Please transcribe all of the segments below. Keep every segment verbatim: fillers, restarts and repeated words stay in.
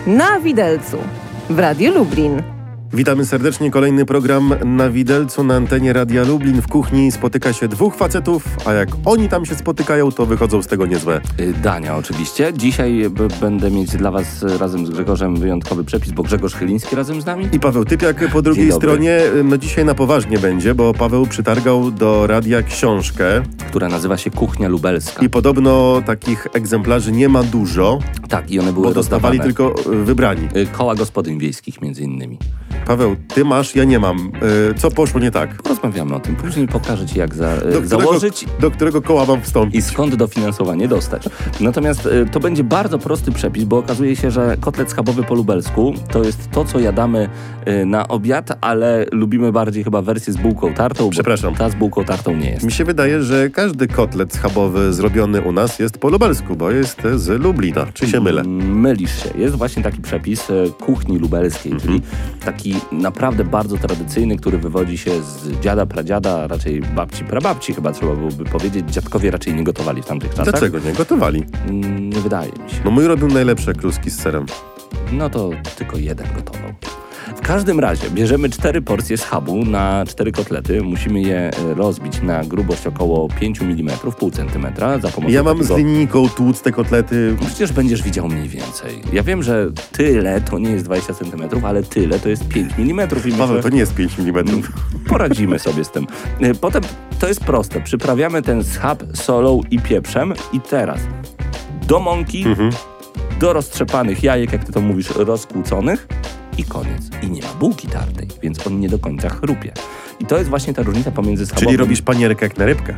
Na widelcu w Radiu Lublin. Witamy serdecznie. Kolejny program Na widelcu na antenie Radia Lublin. W kuchni spotyka się dwóch facetów, a jak oni tam się spotykają, to wychodzą z tego niezłe dania oczywiście. Dzisiaj b- będę mieć dla was razem z Grzegorzem wyjątkowy przepis, bo Grzegorz Chyliński razem z nami. I Paweł Typiak po drugiej stronie. No dzisiaj na poważnie będzie, bo Paweł przytargał do radia książkę, która nazywa się Kuchnia Lubelska. I podobno takich egzemplarzy nie ma dużo. Tak, i one były bo dostawali rozdawane. tylko wybrani. Koła gospodyń wiejskich między innymi. Paweł, ty masz, ja nie mam. Co poszło nie tak? Porozmawiamy o tym. Później pokażę ci, jak za, do którego, założyć do którego koła mam wstąpić i skąd dofinansowanie dostać. Natomiast y, to będzie bardzo prosty przepis, bo okazuje się, że kotlet schabowy po lubelsku to jest to, co jadamy y, na obiad, ale lubimy bardziej chyba wersję z bułką tartą. Przepraszam. Ta z bułką tartą nie jest. Mi się wydaje, że każdy kotlet schabowy zrobiony u nas jest po lubelsku, bo jest z Lublina. Czy się mylę? Mylisz się. Jest właśnie taki przepis y, kuchni lubelskiej, mm-hmm. czyli taki naprawdę bardzo tradycyjny, który wywodzi się z dziada, pradziada, raczej babci, prababci chyba trzeba byłoby powiedzieć. Dziadkowie raczej nie gotowali w tamtych czasach. Dlaczego nie? Gotowali. Mm, nie wydaje mi się. No mój robił najlepsze kluski z serem. No to tylko jeden gotował. W każdym razie bierzemy cztery porcje schabu na cztery kotlety. Musimy je rozbić na grubość około pięć milimetrów, pół centymetra. Za pomocą ja mam takiego... z linijką tłuc te kotlety. No przecież będziesz widział mniej więcej. Ja wiem, że tyle to nie jest dwadzieścia centymetrów, ale tyle to jest pięć milimetrów. I Paweł, myślę, to nie jest pięć milimetrów. Poradzimy sobie z tym. Potem to jest proste. Przyprawiamy ten schab solą i pieprzem i teraz do mąki, mhm. do roztrzepanych jajek, jak ty to mówisz, rozkłóconych i koniec. I nie ma bułki tartej, więc on nie do końca chrupie. I to jest właśnie ta różnica pomiędzy schabowym... Czyli robisz panierkę jak na rybkę?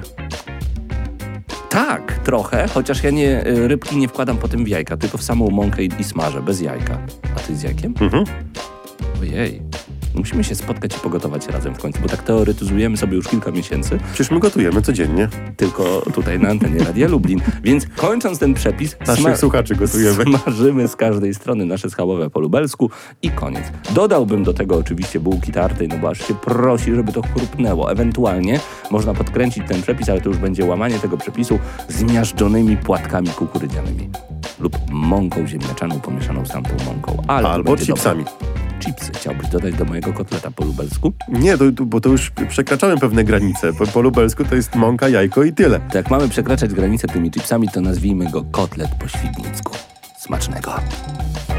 Tak, trochę, chociaż ja nie rybki nie wkładam potem w jajka, tylko w samą mąkę i, i smażę, bez jajka. A ty z jajkiem? Mhm. Ojej. Musimy się spotkać i pogotować razem w końcu, bo tak teoretyzujemy sobie już kilka miesięcy. Przecież my gotujemy codziennie. Tylko tutaj na antenie Radia Lublin. Więc kończąc ten przepis... Naszych sma- słuchaczy gotujemy. Smażymy z każdej strony nasze schabowe po lubelsku i koniec. Dodałbym do tego oczywiście bułki tartej, no bo aż się prosi, żeby to chrupnęło. Ewentualnie można podkręcić ten przepis, ale to już będzie łamanie tego przepisu z miażdżonymi płatkami kukurydzianymi. Lub mąką ziemniaczaną pomieszaną z tamtą mąką. Ale albo chipsami. Chipsy chciałbyś dodać do mojego kotleta po lubelsku? Nie, to, bo to już przekraczamy pewne granice. Po, po lubelsku to jest mąka, jajko i tyle. To jak mamy przekraczać granicę tymi chipsami, to nazwijmy go kotlet po świdnicku. Smacznego.